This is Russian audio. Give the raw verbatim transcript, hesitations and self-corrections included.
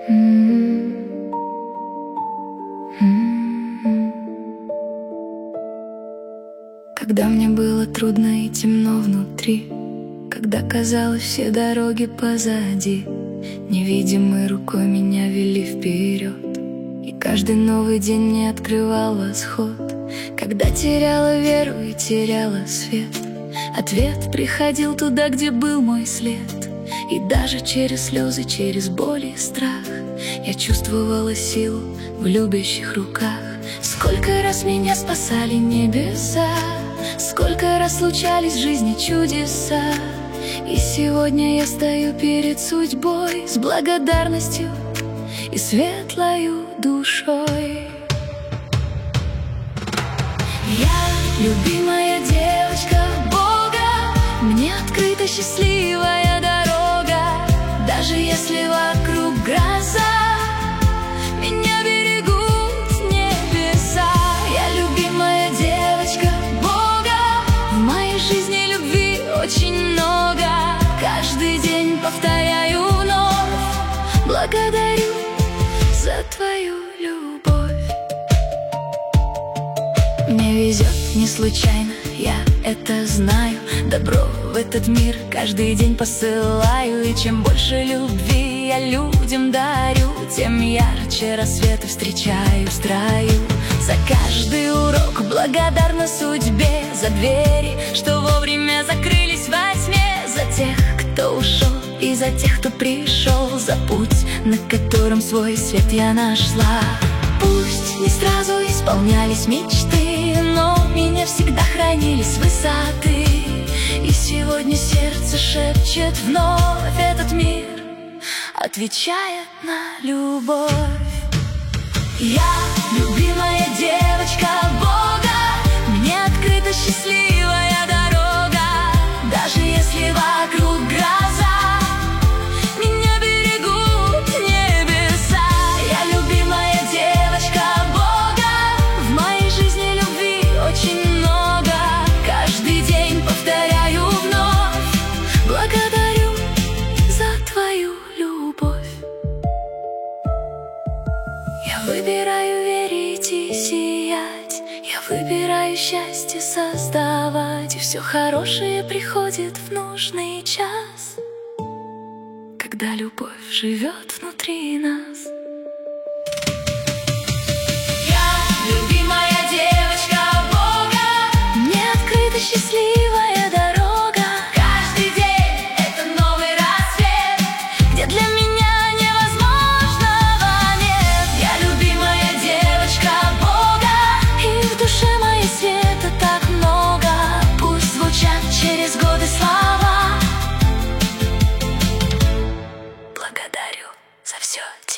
Когда мне было трудно и темно внутри, когда казалось, все дороги позади, невидимой рукой меня вели вперед, и каждый новый день мне открывал восход. Когда теряла веру и теряла свет, ответ приходил туда, где был мой след. И даже через слезы, через боль и страх я чувствовала силу в любящих руках. Сколько раз меня спасали небеса, сколько раз случались в жизни чудеса. И сегодня я стою перед судьбой с благодарностью и светлою душой. Я любимая девочка Бога, мне открыта счастливая дорога. Даже если вокруг гроза, меня берегут небеса. Я любимая девочка Бога, в моей жизни любви очень много. Каждый день повторяю вновь: благодарю за твою любовь. Мне везет не случайно, я это знаю. Добро в этот мир каждый день посылаю. И чем больше любви я людям дарю, тем ярче рассветы встречаю в строю. За каждый урок благодарна судьбе, за двери, что вовремя закрылись во тьме, за тех, кто ушел, и за тех, кто пришел, за путь, на котором свой свет я нашла. Пусть не сразу исполнялись мечты, но меня всегда хранили с высоты. И сегодня сердце шепчет вновь этот мир, отвечает на любовь. Я любимая девочка Бога, мне открыта счастливая дорога. Даже если вокруг гроза, меня берегут небеса. Я любимая девочка Бога, в моей жизни любви очень много. Каждый день повторяю вновь: благодарю за твою любовь. Я выбираю верить и сиять, я выбираю счастье создавать. И все хорошее приходит в нужный час, когда любовь живет внутри нас. Я любимая девочка Бога, мне открыта счастливая дорога. Каждый день это новый рассвет, где для меня невозможного нет. Я любимая девочка Бога, и в душе моей света так много. Пусть звучат через годы слова: благодарю за все.